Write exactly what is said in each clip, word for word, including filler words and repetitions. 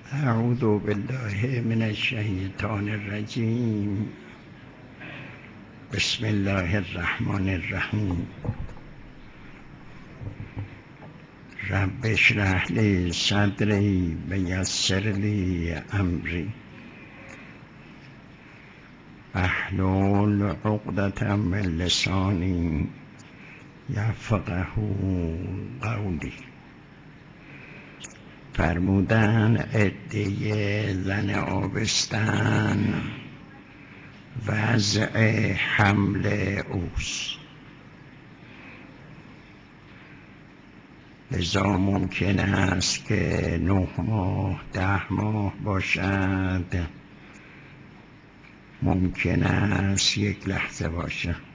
اعوذ بالله من الشیطان الرجیم. بسم الله الرحمن الرحیم. رب اشرح لی صدری و یسر لی امری واحلل عقدة من لسانی یفقهوا قولی. فرمودن عده زن آبستن وضع حمل اوست، لذا ممکن است که نه ماه ده ماه باشد، ممکن است یک لحظه باشد.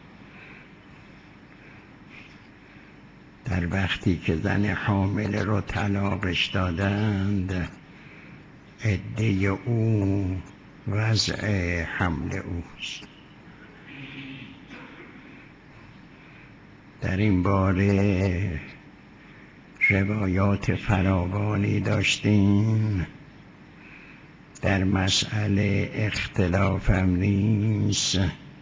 در وقتی که زن حامل رو طلاقش دادند، عده او وضع حمل اوست. در این باره روایات فراوانی داشتیم، در مسئله اختلافم نیست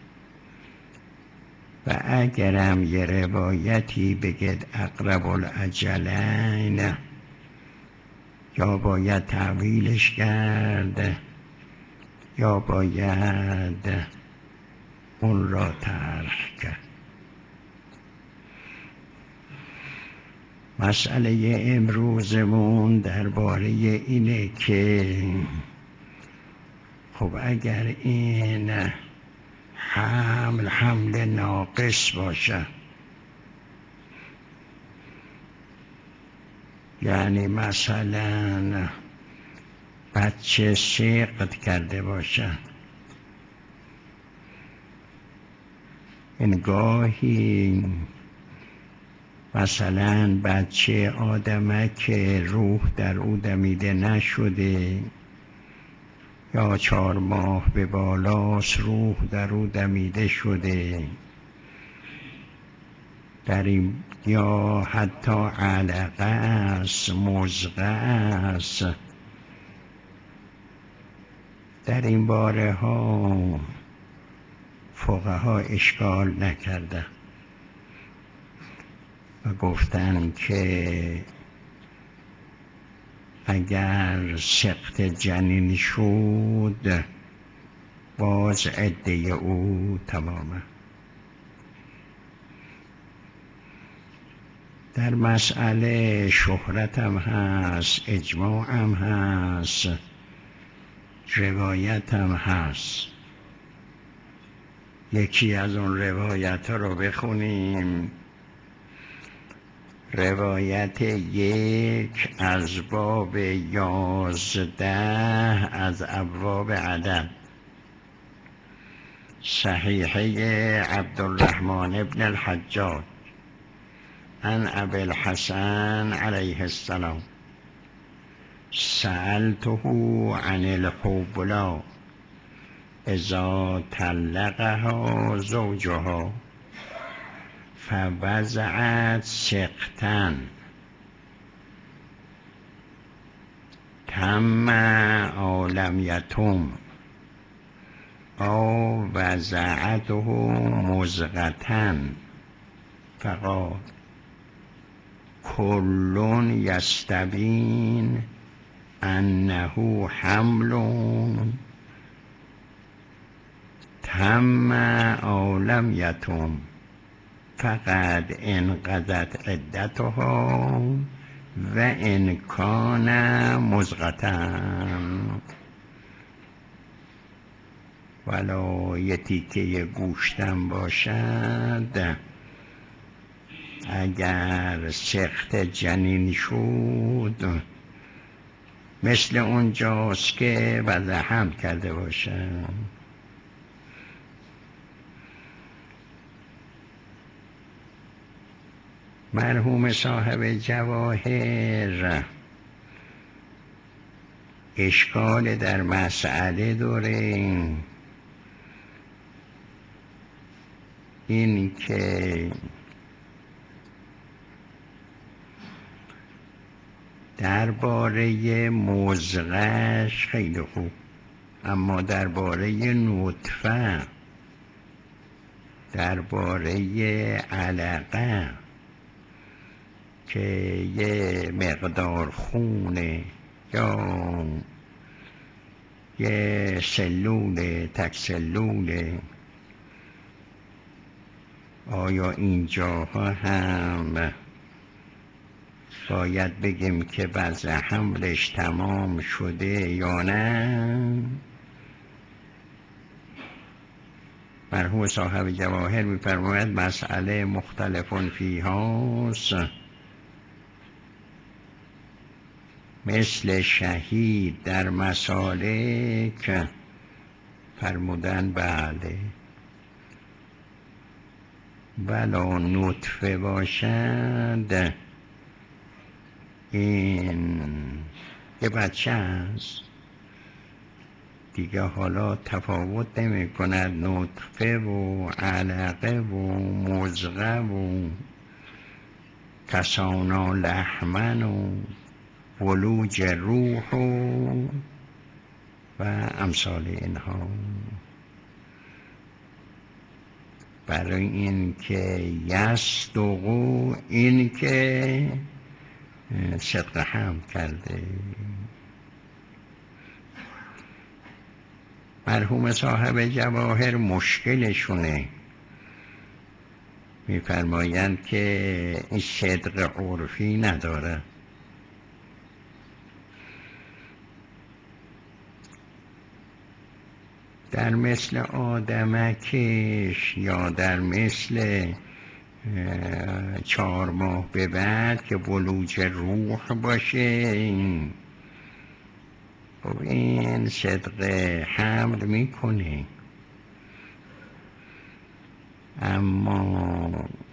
و اگرم یه روایتی بگد اقرب الاجلین، یا باید تعویلش کرد یا باید اون را طرح کرد. مسئله امروزمون درباره اینه که خب اگر این حمل حمل ناقص باشه، یعنی مثلا بچه سقط کرده باشه، این گاهی مثلا بچه آدمک روح در او دمیده نشده، یا چهار ماه به بالاست روح در او دمیده شده، در این یا حتی علقه است، مضغه است، در این باره ها فقها اشکال نکرده و گفتن که اگر سقط جنین شد باز عده او تمامه. در مسئله شهرت هم هست، اجماع هم هست، روایت هم هست. یکی از اون روایت ها رو بخونیم. روایت یک از باب یازده از ابواب عدد، صحیحه عبدالرحمن ابن الحجاج عن ابی الحسن علیه السلام سألته عن الحبلى اذا طلقها زوجها فوضعت سقطا تم او لم یتم او وضعته مضغة فقال کل یستبین انه حمل تم او لم یتم فقد انقضت عدتها و ان کان مضغة. ولو یه تیکه گوشتم باشد، اگر سقط جنین شد مثل اونجاست که وضع حمل کرده باشه. مرحوم صاحب جواهر اشکال در مسئله داره، این که درباره مزغش خیلی خوب، اما درباره نطفه، درباره علقه که یه مقدار خونه یا یه سلول تک سلوله، آیا اینجاها هم باید بگیم که وضع حملش تمام شده یا نه؟ مرحوم صاحب جواهر می‌فرماید مسئله مختلف فیهاست، مثل شهید در مسالک فرمودن بله، ولا نطفه باشد این یه بچه هست دیگه، حالا تفاوت نمی کند نطفه و علقه و مضغه و کسانا لحمن و ولوج روح و, و امثال اینها. برای این که یصدقو، این که صدق هم کرده. مرحوم صاحب جواهر مشکلشونه، میفرمایند که این صدق عرفی نداره. در مثل آدمکش یا در مثل چهار ماه به بعد که ولوج روح باشه، خب این صدق حمل میکنه، اما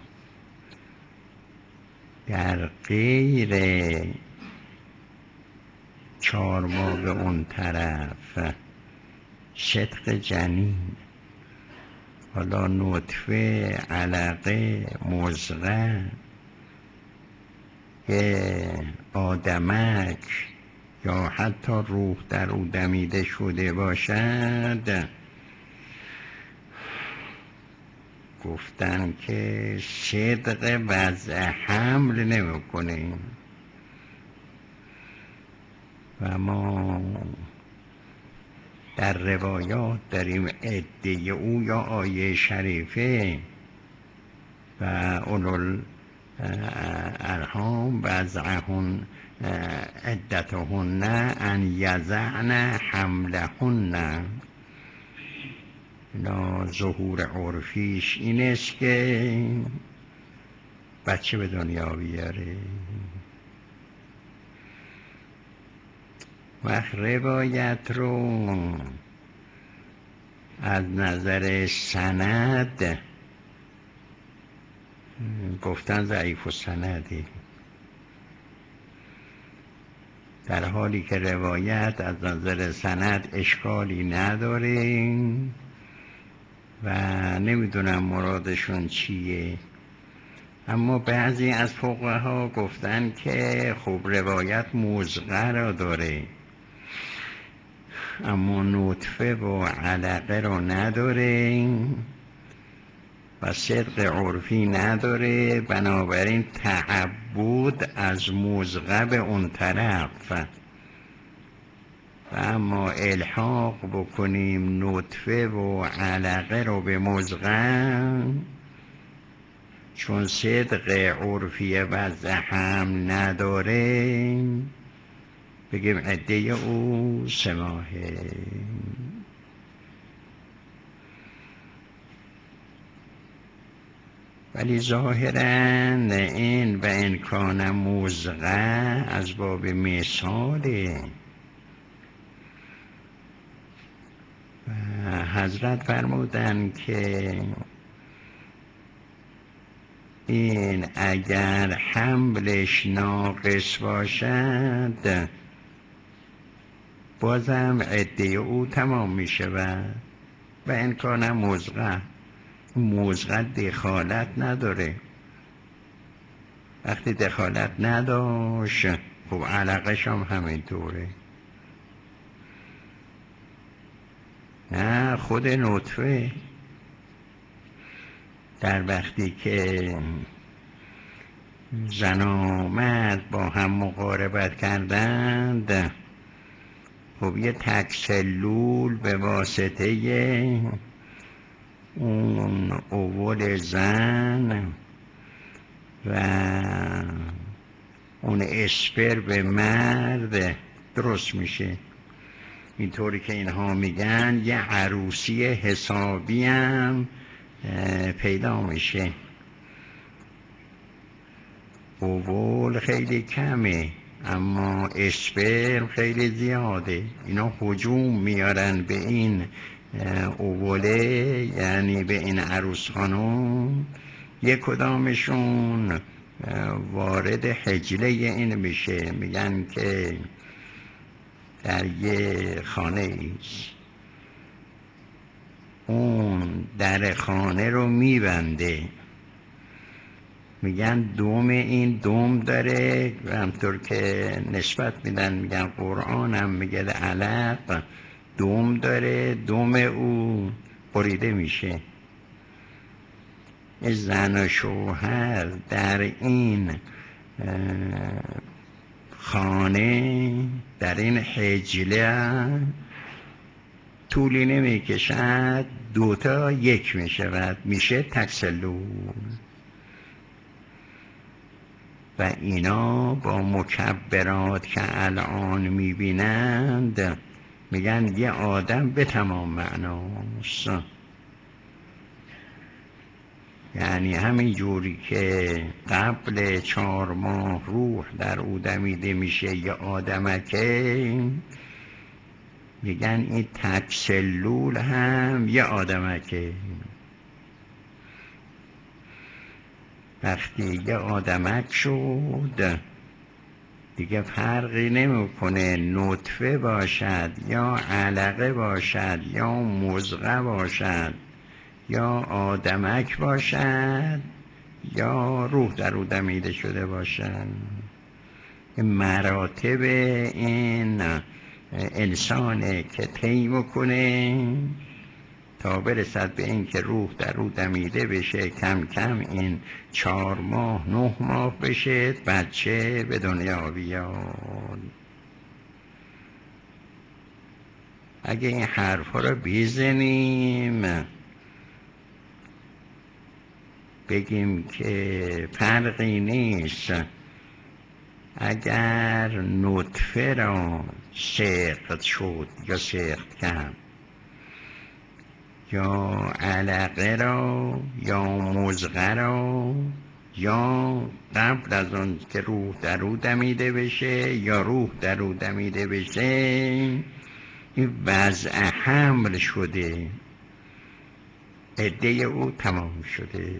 در غیر چهار ماه به اون طرف صدق جنین، حالا نطفه، علقه، مضغه، آدمک یا حتی روح در او دمیده شده باشد، گفتن که صدق وضع حمل نمیکنه. و ما در روایات داریم عده او یا آیه شریفه و اولو الارحام وضعهن عدتهن ان یضعن حملهن، اینا ظهور عرفیش این است که بچه به دنیا بیاره. وقت روایت رو از نظر سند گفتن ضعیف و سندی، در حالی که روایت از نظر سند اشکالی نداره و نمیدونم مرادشون چیه. اما بعضی از فقها گفتن که خب روایت مضغه را داره اما نطفه و علقه را نداره و صدق عرفی نداره، بنابراین تعبد از مضغه به اون طرف و اما الحاق بکنیم نطفه و علقه رو به مضغه، چون صدق عرفی وضع هم نداره، بگیم عده او سه ماهه. ولی ظاهراً این و امکان مضغه از باب مثاله و حضرت فرمودن که این اگر حملش ناقص باشد بازم عده او تمام می شود و امکان مضغه، مضغه دخالت نداره. وقتی دخالت نداشت خب علقش هم همینطوره. نه خود نطفه در وقتی که زن و مرد با هم مقاربت کردند، خب یه تک سلول به واسطه اون اوول زن و اون اسپرم مرد درست میشه. اینطوری که اینها میگن یه عروسی حسابی هم پیدا میشه. اوول خیلی کمه اما اسپرم خیلی زیاده. اینا هجوم میارن به این اووله، یعنی به این عروس خانم، یک کدامشون وارد حجله این میشه. میگن که در یه خانه ایست، اون در خانه رو میبنده. میگن دوم این دوم داره، و همطور که نسبت میدن میگن قرآن هم میگه علق دوم داره، دوم او بریده میشه. زن و شوهر در این خانه، در این حجله طولی نمیکشد دوتا یک میشود، میشه تک سلول. و اینا با مکبرات که الان میبینند میگن یه آدم به تمام معناست. یعنی همین جوری که قبل چهار ماه روح در او دمیده میشه یه آدمکه، میگن این تک سلول هم یه آدمکه. وقتی یه آدمک شد دیگه فرقی نمیکنه نطفه باشد یا علقه باشد یا مضغه باشد یا آدمک باشد یا روح در او دمیده شده باشد. مراتب این انسانه که طی میکنه تا برسد به این که روح در او دمیده بشه، کم کم این چهار ماه نه ماه بشه، بچه به دنیا بیاد. اگه این حرفا رو بزنیم بگیم که فرقی نیست اگر نطفه را سقط شد یا سقط کرد، یا علقه را یا مضغه را، یا قبل از اون که روح در او دمیده بشه یا روح در او دمیده بشه، این وضع حمل شده، عده او تمام شده.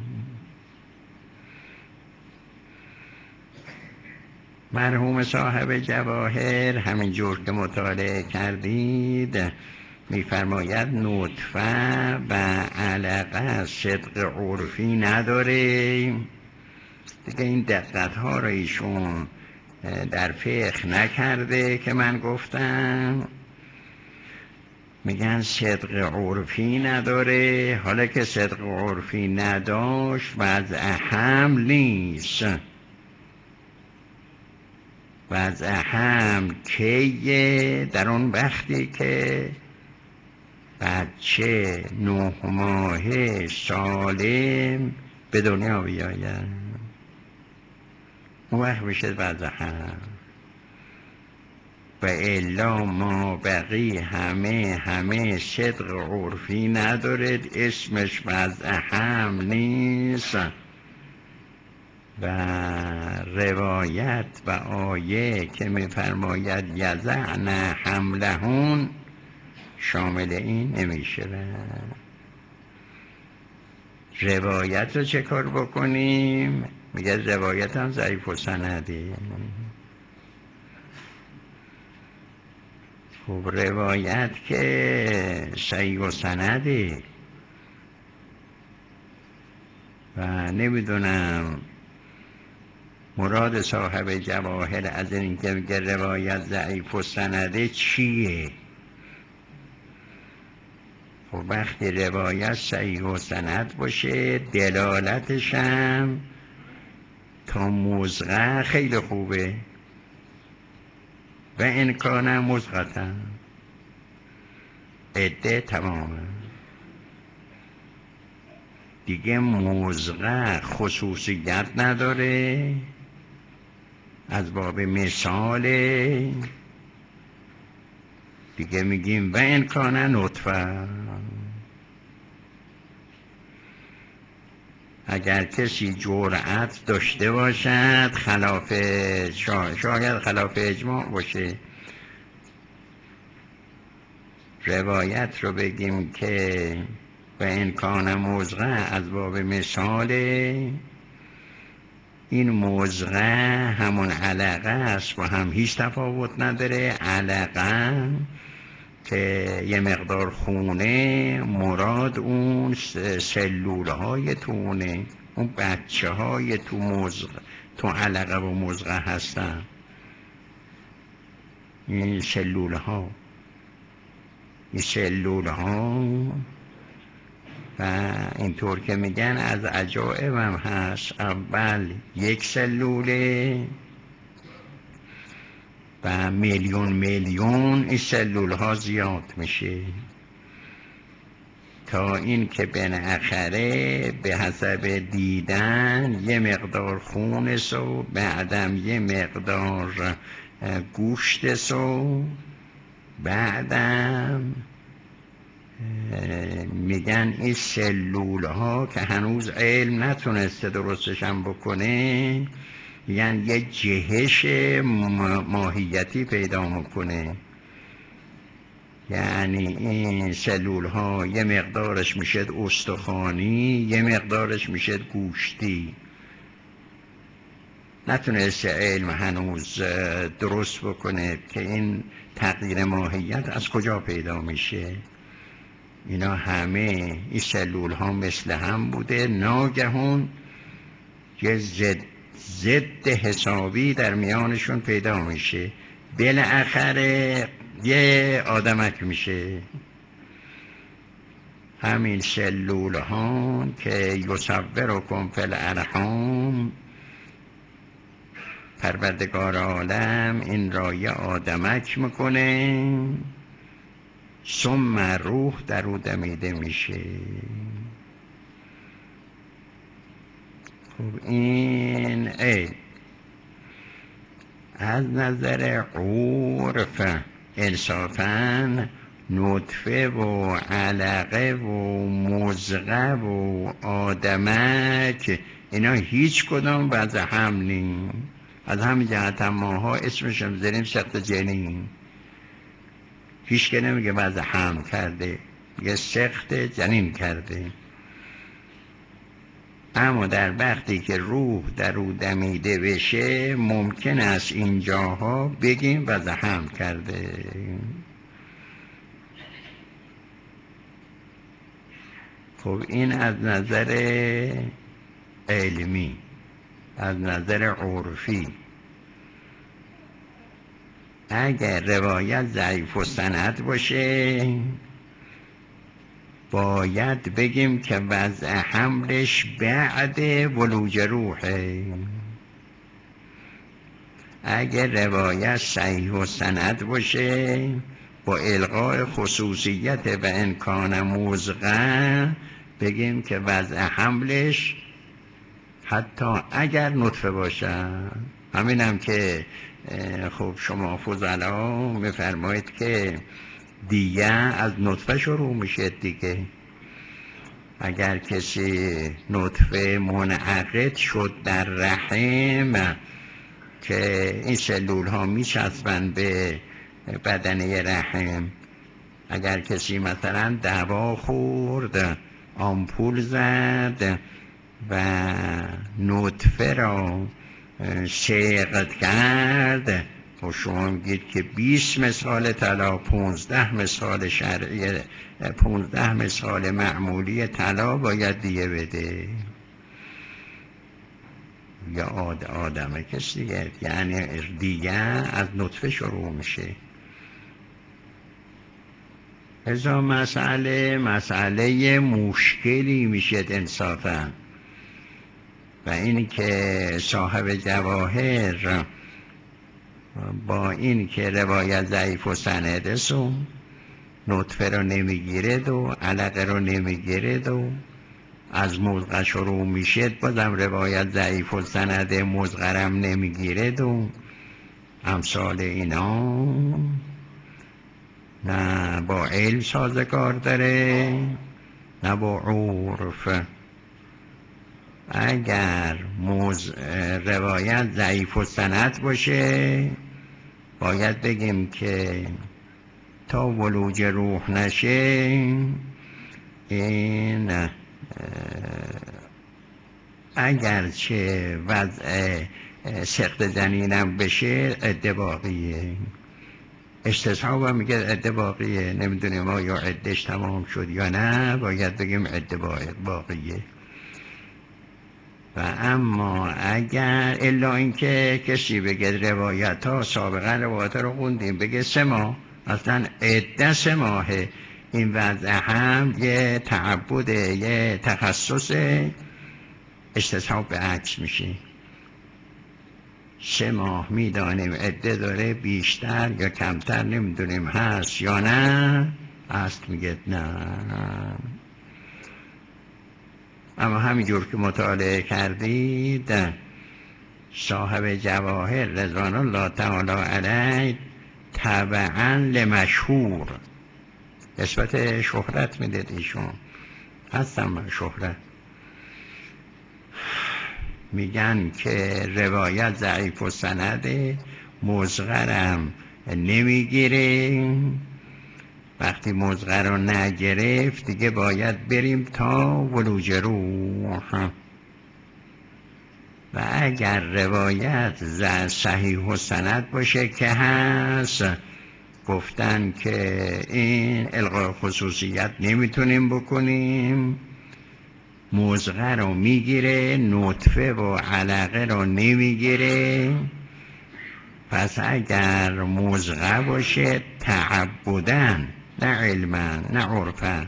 مرحوم صاحب جواهر همین جور که مطالعه کردید میفرماید نطفه و علقه صدق عرفی نداره. دیگه این دقت ها رو ایشون در فقه نکرده که من گفتم. میگن صدق عرفی نداره. حالا که صدق عرفی نداشت وضع حمل نیست. وضع حمل کیه؟ در اون وقتی که بچه نه ماهه سالم به دنیا بیاید، اون وقت میشه وضع حمل. و الا ما بقی همه همه صدق عرفی نداره، اسمش وضع حمل نیست. و روایت و آیه که میفرماید یضعن حملهن شامل این نمیشه. روایت رو چه کار بکنیم؟ میگه روایت هم ضعیف و سندی. خب روایت که صحیح و سندی و نمیدونم مراد صاحب جواهر از این که میگه روایت ضعیف و سنده چیه؟ خب وقتی روایت صحیح و سند باشه دلالتش هم تا مزغه خیلی خوبه و امکان مزغتن عده تمامه دیگه مزغه خصوصیت نداره، از باب مثاله دیگه میگیم و امکان نطفه. اگر کسی جرأت داشته باشد خلاف شا... شاید خلاف اجماع باشه روایت رو بگیم که و امکان مزغه از باب مثاله، این مزغه همون علقه است و هم هیچ تفاوت نداره. علقه که یه مقدار خونه مراد اون سلوله های تونه، اون بچه های تو مزغه تو علقه و مزغه هستن، این سلوله ها این سلوله ها و اینطور که میگن از عجایب هم هست. اول یک سلوله و میلیون میلیون این سلول ها زیاد میشه تا این که بالاخره به حسب دیدن یه مقدار خون سو بعدم یه مقدار گوشت سو بعدم میگن این سلول ها که هنوز علم نتونسته درستشم بکنه، یعنی یه جهش ماهیتی پیدا میکنه، یعنی این سلول ها یه مقدارش میشه استخوانی یه مقدارش میشه گوشتی. نتونسته علم هنوز درست بکنه که این تغییر ماهیت از کجا پیدا میشه. اینا همه این سلول ها مثل هم بوده، ناگهان یه ضد ضد حسابی در میانشون پیدا میشه، بالاخره یه آدمک میشه. همین سلول ها که یصورکم فی الارحام، پروردگار عالم این را یه آدمک میکنه، ثم روح در او دمیده میشه. خب این ای از نظر عرف انصافاً نطفه و علقه و مزغه و آدمک اینا هیچ کدام وضع هم نیم. از همین جهت ماها اسمش هم زنیم سخت جنین. هیچ که نمیگه وضع هم کرده، یه سخت جنین کرده. اما در وقتی که روح در او دمیده بشه ممکن است اینجاها بگیم وضع هم کرده. خب این از نظر علمی، از نظر عرفی اگر روایت ضعیف و سند باشه باید بگیم که وضع حملش بعد ولوج روحه. اگر روایت صحیح و سند باشه با الغای خصوصیت و امکان مزغه بگیم که وضع حملش حتی اگر نطفه باشه. همین هم که خب شما فضلا میفرمایید که دیگه از نطفه شروع میشه دیگه. اگر کسی نطفه منعقد شد در رحم که این سلول ها میچسبن به بدنه رحم، اگر کسی مثلا دوا خورد آمپول زد و نطفه را سیغت کرد و شما میگید که بیست مثال طلا پونزده مثال شرعی پونزده مثال معمولی طلا باید دیگه بده. یا آد آدمه کس دیگه، یعنی دیگه از نطفه شروع میشه. ازا مسئله مسئله مشکلی میشه انصافا، و این که صاحب جواهر با این که روایت ضعیف و سند سو نطفه رو نمیگیرد و علقه رو نمیگیرد و از مزغه شروع میشد، بازم روایت ضعیف و سند مزغرم نمیگیرد و امثال اینا نه با علم سازگار داره نه با عرف. اگر موز روایت ضعیف و سند باشه باید بگیم که تا ولوج روح نشه این اگرچه وضع سقط جنینم بشه عده باقیه. استصحاب هم میگه عده باقیه، نمیدونیم ما یا عدهش تمام شد یا نه، باید بگیم عده باقیه. و اما اگر الا اینکه کسی بگه روایت ها سابقا روایت ها رو خوندیم بگه سه ماه اصلا عده سه ماهه، این وضع هم یه تعبده یه تخصصه، استصحاب به عکس میشه. سه ماه میدانیم عده داره، بیشتر یا کمتر نمیدونیم هست یا نه، هست میگه نه. اما همینجور که مطالعه کردید صاحب جواهر رضوان الله تعالی علیه تبعا لمشهور نسبت شهرت میدید، ایشون هستم شهرت، میگن که روایت ضعیف و سنده مصغرم نمیگیره، وقتی مصغر رو نگرفت دیگه باید بریم تا ولوج روح. و اگر روایت صحیح و سند باشه که هست، گفتن که این الغای خصوصیت نمیتونیم بکنیم، مزغه رو میگیره نطفه و علقه رو نمیگیره. پس اگر مزغه باشه تعبدن نه علما نه عرفا،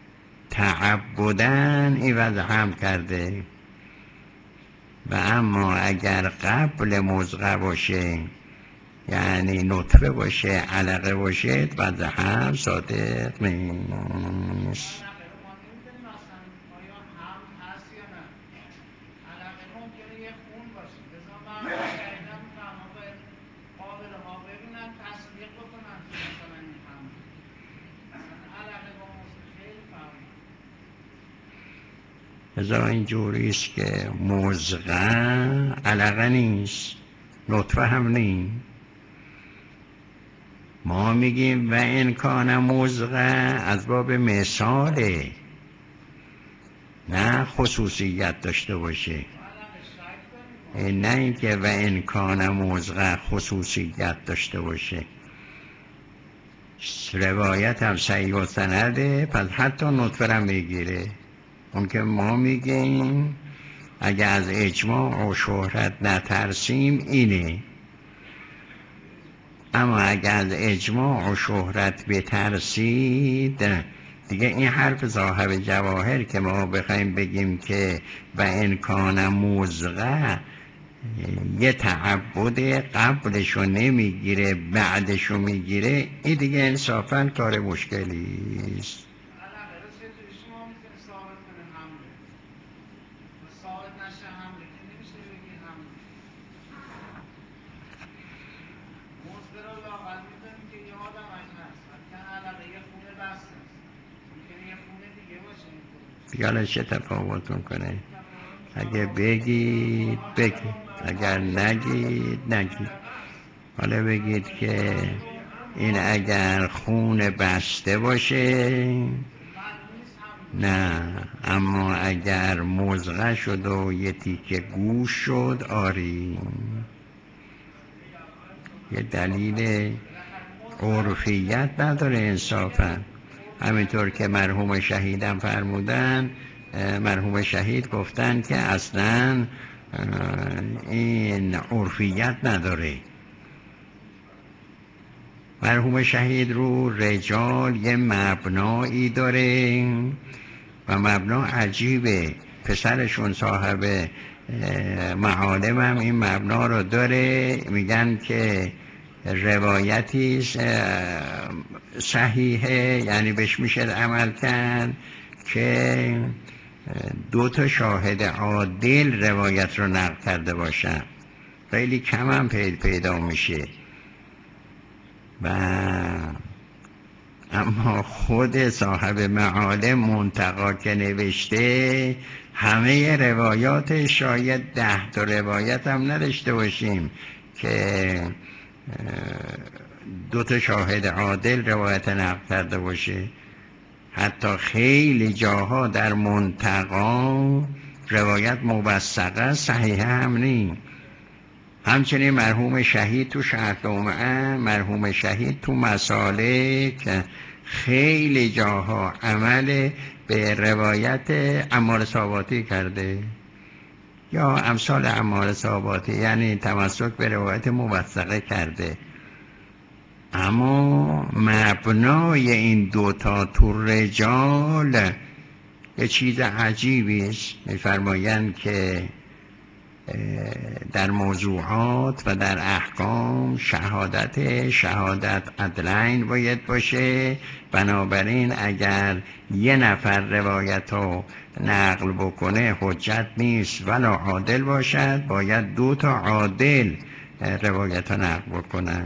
تعبدن این وضع هم کرده. و اما اگر قبل مزغه باشه یعنی نطفه باشه علقه باشه وضع هم صادق نیست. علقه ممکنه یه خون باشه، لذا مردم شهیدن میفهمن باید قابل ها ببینن تصدیق بکنن که مثلا این حمله. مثلا علقه با موضوع خیلی فرق داره. لذا این جوریست که مزغه علقه نیست، نطفه هم نیست. ما میگیم و امکان مزغه از باب مثاله، نه خصوصیت داشته باشه. نه اینکه و امکان مزغه خصوصیت داشته باشه. روایت هم صحیح و سنده، پس حتی نطفه را میگیره. اون که ما میگیم اگه از اجماع و شهرت نترسیم اینه، اما اگه از اجماع و شهرت بترسید دیگه این حرف صاحب جواهر که ما بخوایم بگیم که و امکان مزغه یه تعبد قبلشو نمیگیره بعدشو میگیره، این دیگه انصافا کار مشکلیست. علقه رو چطوری شما میتونی ثابت کنی حمله؟ ثابت نشه حمله که نمیشه بگی حمله. مزغه رو لااقل میدونیم که یه آدمک هست، ولی که علقه یه خونه بسته است، ممکنه یه خونه دیگه باشه این خونه. یالا چه تفاوت میکنه؟ اگه بگید بگید، اگر نگید نگید. حالا بگید که این اگر خون بسته باشه نه، اما اگر مزغه شد و یه تیکه گوش شد آری، یه دلیل عرفیت نداره انصافا. همینطور که مرحوم شهیدم فرمودن، مرحوم شهید گفتن که اصلا این عرفیت نداره. مرحوم شهید رو رجال یه مبنایی داره و مبنا عجیبه. پسرشون صاحب معالم هم این مبنا رو داره، میگن که روایتی صحیحه، یعنی بهش میشه عمل کرد که دو تا شاهد عادل روایت رو نقل کرده باشن. خیلی کم هم پیدا میشه. و اما خود صاحب معالم منتقا که نوشته همه روایات، شاید ده تا روایت هم نداشته باشیم که دو تا شاهد عادل روایت نقل کرده باشه. حتی خیلی جاها در منتقا روایت موثقه صحیحه هم نیم. همچنین مرحوم شهید تو شرح لمعه، مرحوم شهید تو مسالک خیلی جاها عمل به روایت عمار صاباتی کرده یا امثال عمار صاباتی، یعنی تمسک به روایت موثقه کرده. اما مبنای این دوتا تو رجال یه چیز عجیبی است. می‌فرمایند که در موضوعات و در احکام شهادت شهادت عدلین باید باشه. بنابراین اگر یه نفر روایت رو نقل بکنه حجت نیست ولا عادل باشد، باید دو تا عادل روایت رو نقل بکنن.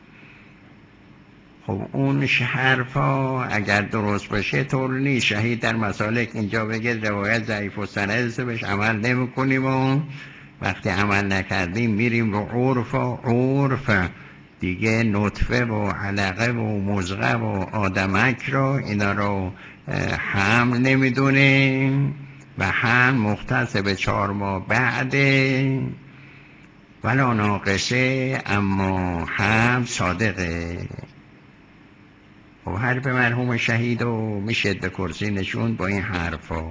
خب اون حرفا اگر درست باشه طور نیست شهید در مسالک اینجا بگه روایت ضعیف و سند بهش عمل نمی کنیم و وقتی عمل نکردیم میریم رو عرف و عرف دیگه نطفه و علقه و مضغه و آدمک رو اینا رو هم نمیدونیم و هم مختص به چهار ماه بعده ولا ناقصه اما هم صادقه. خب حرف مرحوم شهید رو میشه به کرسی نشون با این حرفا.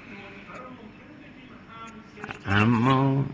اما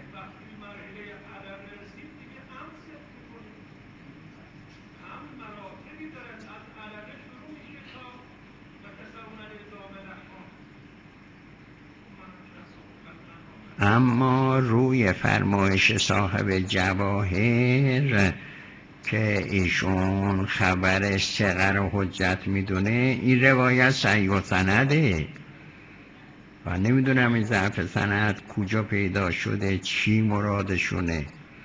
اما روی فرمایش صاحب جواهر که ایشون خبرش صغر و حجت میدونه، این روایت صحیح و سنده و نمیدونم این ضعف سند کجا پیدا شده، چی مرادشونه.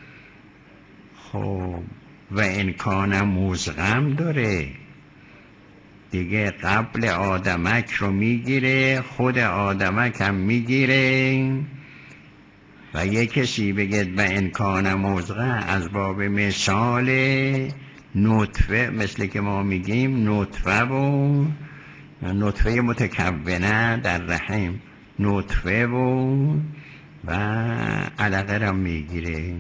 خب و امکان مزغم داره دیگه، قبل آدمک رو میگیره، خود آدمک هم میگیره و یک کسی بگید به امکان مزغه از باب مثال نطفه، مثل که ما میگیم نطفه و نطفه متکونه در رحم، نطفه و و علقه را میگیره.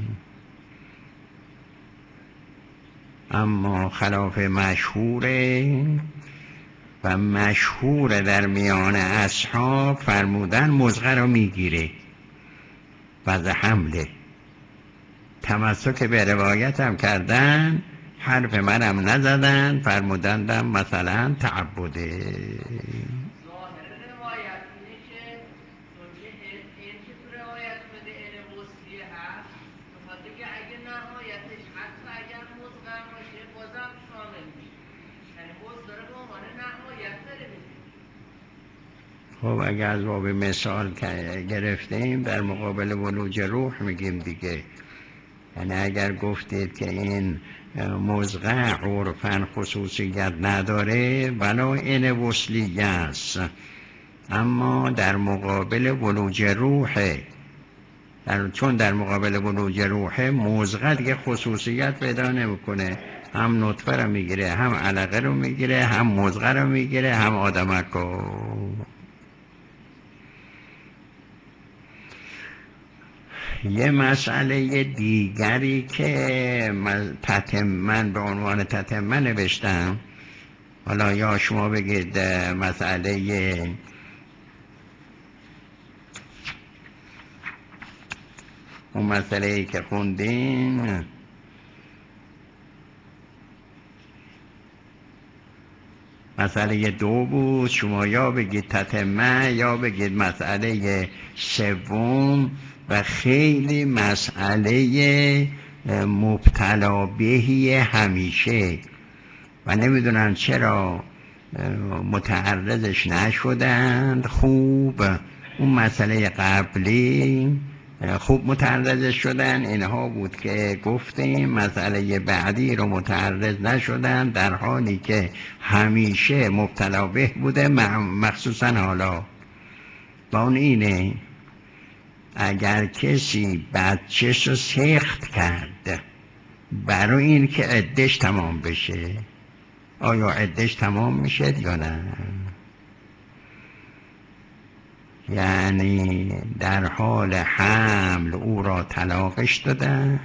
اما خلاف مشهوره و مشهور در میان اصحاب فرمودن مزغه را میگیره وضع حمله. تمسک به روایت هم کردن، حرف منم نزدن، فرمودندم مثلا تعبده. ظاهر روایت اینه که چون که این که تو روایت اومده این وصلی هست، بخاطر که اگه نهایتش حتی اگر مزغم باشه بازم شامل میشه، یعنی موز داره به عنوان نهایت داره میده. خب اگر از باب مثال گرفتیم در مقابل ولوج روح میگیم دیگه. یعنی اگر گفتید که این مزغه عرفاً خصوصیت نداره ولی این وصلیه است، اما در مقابل ولوج روحه، در چون در مقابل ولوج روحه مزغه دیگه خصوصیت پیدا نمیکنه، هم نطفه رو میگیره، هم علقه رو میگیره، هم مزغه رو میگیره، هم آدمک رو. یه مسئله دیگری که من به عنوان تتمه نوشتم، حالا یا شما بگید مسئله اون مسئله ای که خوندین مسئله دو بود، شما یا بگید تتمه یا بگید مسئله سوم، و خیلی مسئله مبتلا بهی همیشه و نمیدونم چرا متعرضش نشدند. خوب اون مسئله قبلی خوب متعرضش شدن، اینها بود که گفتیم مسئله بعدی رو متعرض نشدن، در حالی که همیشه مبتلا به بوده، مخصوصا حالا با اون اینه اگر کسی بچه‌ش رو سخت کرد برای این که عدش تمام بشه، آیا عدش تمام میشه یا نه؟ یعنی در حال حمل او را طلاقش دادن،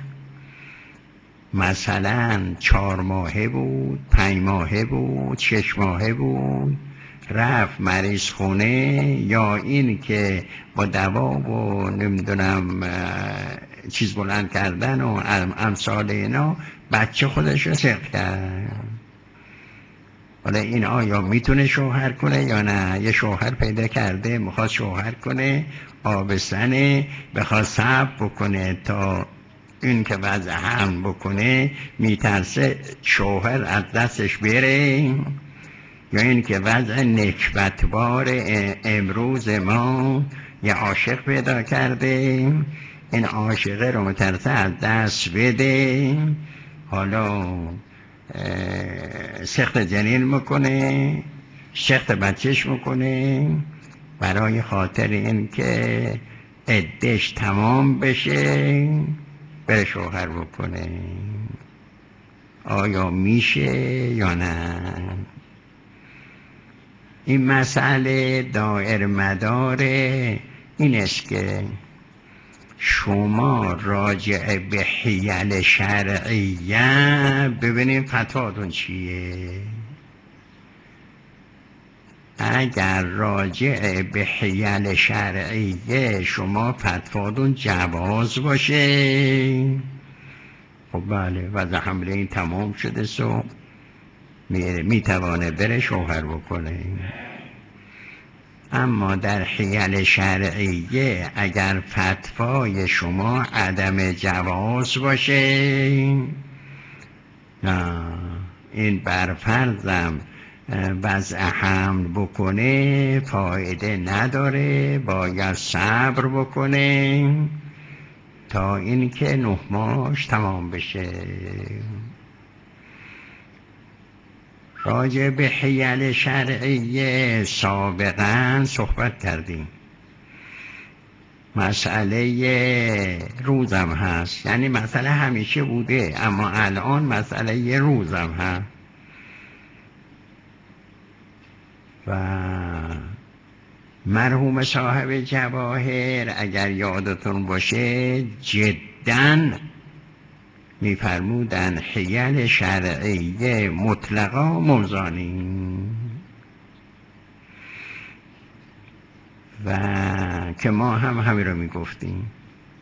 مثلا چهار ماهه بود، پنج ماهه بود، شش ماهه بود، رفت مریض خونه، یا این که با دوا و نمیدونم چیز بلند کردن و امثال اینا بچه خودش رو سخت کرد. حالا این آیا میتونه شوهر کنه یا نه؟ یه شوهر پیدا کرده میخواد شوهر کنه، آبستنه، بخواد صبر بکنه تا این که وضع حمل بکنه، میترسه شوهر از دستش بره، یا این که وضع نکبتبار امروز ما یه عاشق پیدا کرده، این عاشقه رو مترسه از دست بده، حالا سخت جنین میکنه، سخت بچهش میکنه برای خاطر این که عدش تمام بشه بره شوهر بکنه. آیا میشه یا نه؟ این مسئله دایر مدار این است که شما راجع به حیل شرعیه ببینید فتواتون چیه. اگر راجع به حیل شرعیه شما فتواتون جواز باشه، خب بله وضع حمله این تمام شده، سو میتوانه بره شوهر بکنه. اما در حیل شرعیه اگر فتوای شما عدم جواز باشه، نه این برفرضم وضع حمل بکنه فایده نداره، باید صبر بکنه تا اینکه نه ماهش تمام بشه. راجع به حیل شرعیه سابقا صحبت کردیم. مسئله روزم هست، یعنی مسئله همیشه بوده اما الان مسئله روزم هست. و مرحوم صاحب جواهر اگر یادتون باشه جداً میفرمودن حیل شرعیه مطلقا موزانی، و که ما هم همین رو میگفتیم.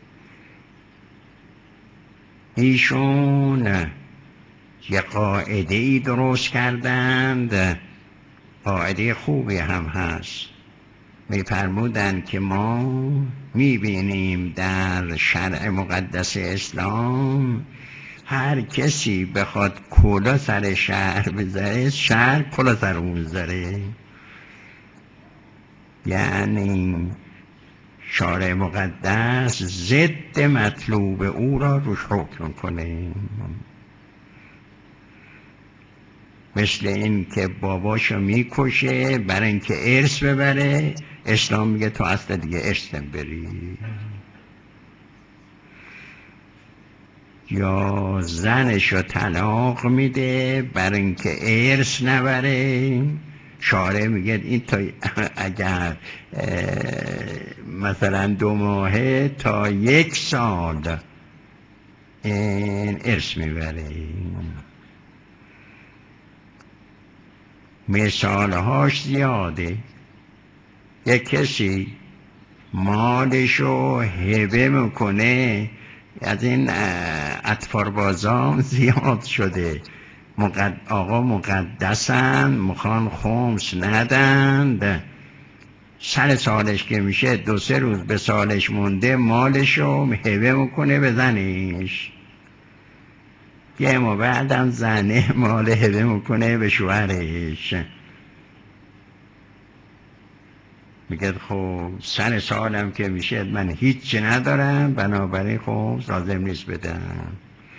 ایشون یه قاعده ای درست کردند، قاعده خوبی هم هست. میفرمودن که ما میبینیم در شرع مقدس اسلام هر کسی بخواد کلا سر شهر بذاره، شهر کلا سر اون بذاره. یعنی شارع مقدس ضد مطلوب او را روش حکم کنه. مثل این که باباشو میکشه برای اینکه ارث ببره، اسلام میگه تو اصلا دیگه ارث نمیبری. یا زنشو طلاق میده برای اینکه ارث نبره، شارع میگه این تا اگر مثلا دو ماهه تا یک سال این ارث میبره. مثالهاش زیاده. یک کسی مالشو هبه میکنه از این اطفار بازام زیاد شده. مقد... آقا مقدسن، میخوان خمس ندند، سر سالش که میشه دو سه روز به سالش مونده مالشو هبه میکنه به زنش، یه ما بعدم زنه مال هبه میکنه به شوهرش. میگه خب سر سالم که میشه من هیچ ندارم، بنابراین خب لازم نیست بدم.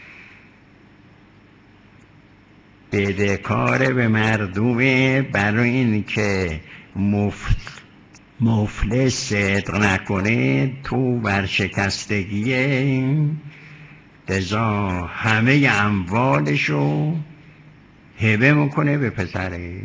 بدهکار به مردمه برای این که مفت مفلس صدق نکنه تو ورشکستگیه، لذا همه اموالشو هبه میکنه به پسره.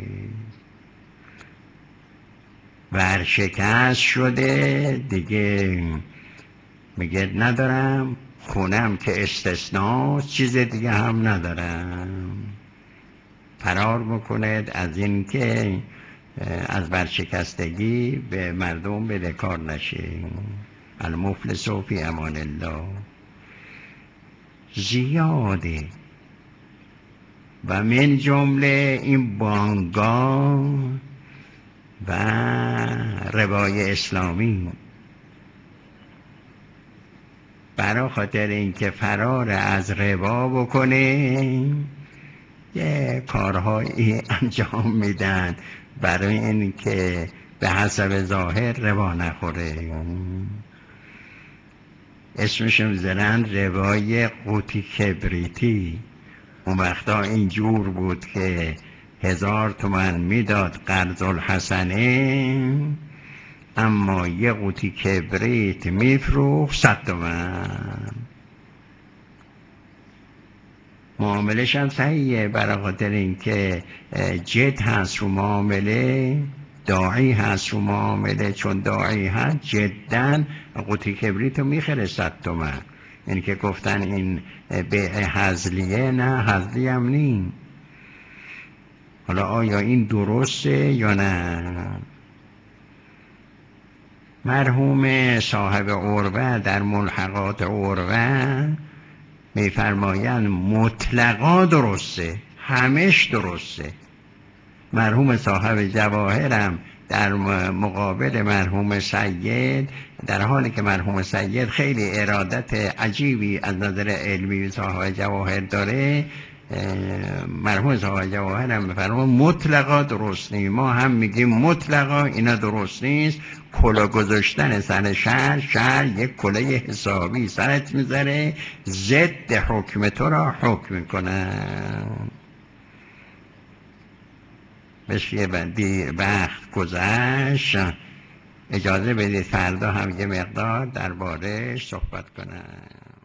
ورشکست شده دیگه، میگه ندارم، خونم که استثناست، چیز دیگه هم ندارم. فرار میکند از این که از ورشکستگی به مردم بدهکار نشه. المفلس فی امان الله. زیاده و من جمله این بانگا و ربای اسلامی، برای خاطر اینکه فرار از ربا بکنه یه کارهایی انجام میدن برای اینکه به حسب ظاهر ربا نخوره. اسمش میذارن ربای قوطی کبریتی. اون وقتا اینجور بود که هزار تومن میداد قرض الحسنه، اما یه قوطی کبریت میفروخت صد تومن. معاملش هم صحیحه، برای خاطر اینکه جد هست رو معامله، داعی هست رو معامله، چون داعی هست جداً قوطی کبریت رو میخره صد تومن. یعنی که گفتن این بیع هزلیه، نه هزلی هم نیم. حالا آیا این درسته یا نه؟ مرحوم صاحب عروه در ملحقات عروه میفرمایند مطلقا درسته، همش درسته. مرحوم صاحب جواهرم در مقابل مرحوم سید، در حالی که مرحوم سید خیلی ارادت عجیبی از نظر علمی صاحب جواهر داره، مرحوم صاحب جواهرم میفرمایند مطلقا درست نیست. ما هم میگیم مطلقا اینا درست نیست. کلا گذاشتن سر شهر، شهر یک کله حسابی سرت میذاره، ضد حکم تو را حکم میکنه. بسیار بدی وقت گذشت، اجازه بدید فردا هم یه مقدار درباره‌اش صحبت کنم.